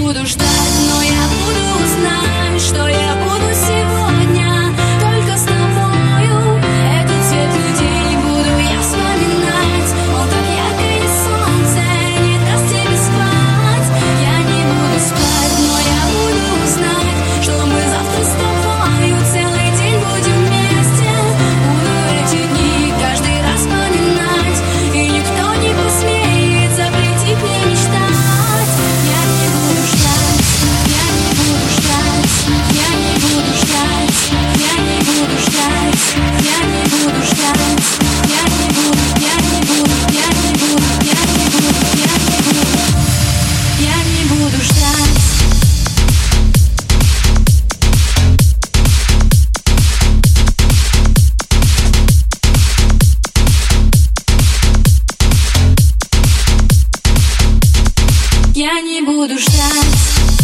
буду ждать, но я буду знать, что я буду сегодня только с тобою. Этот светлый день буду я вспоминать. Он так ярко и солнце не даст тебе спать. Я не буду спать, но я буду знать, что мы завтра с тобою целый день будем вместе. Буду эти дни каждый раз вспоминать, и никто не посмеет запретить мне мечтать. Я не буду ждать, я не буду ждать, я не буду ждать, я не буду ждать, я не буду ждать, я не буду, я не буду, я не буду, я не буду, я не буду, я не буду ждать. Я не буду ждать.